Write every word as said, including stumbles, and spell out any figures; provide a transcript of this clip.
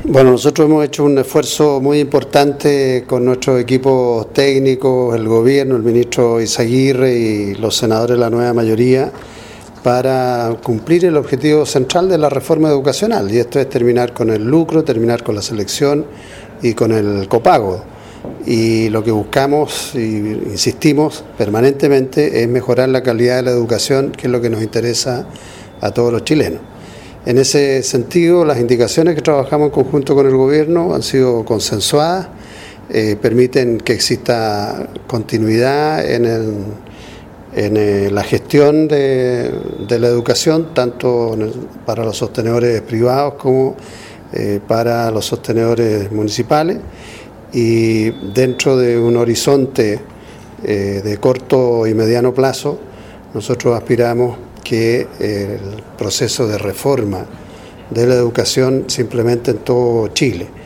Bueno, nosotros hemos hecho un esfuerzo muy importante con nuestros equipos técnicos, el gobierno, el ministro Izaguirre y los senadores de la nueva mayoría para cumplir el objetivo central de la reforma educacional, y esto es terminar con el lucro, terminar con la selección y con el copago. Y lo que buscamos y insistimos permanentemente es mejorar la calidad de la educación, que es lo que nos interesa a todos los chilenos. En ese sentido, las indicaciones que trabajamos en conjunto con el gobierno han sido consensuadas, eh, permiten que exista continuidad en, el, en el, la gestión de, de la educación, tanto en el, para los sostenedores privados como eh, para los sostenedores municipales, y dentro de un horizonte eh, de corto y mediano plazo, nosotros aspiramos que el proceso de reforma de la educación se implemente en todo Chile.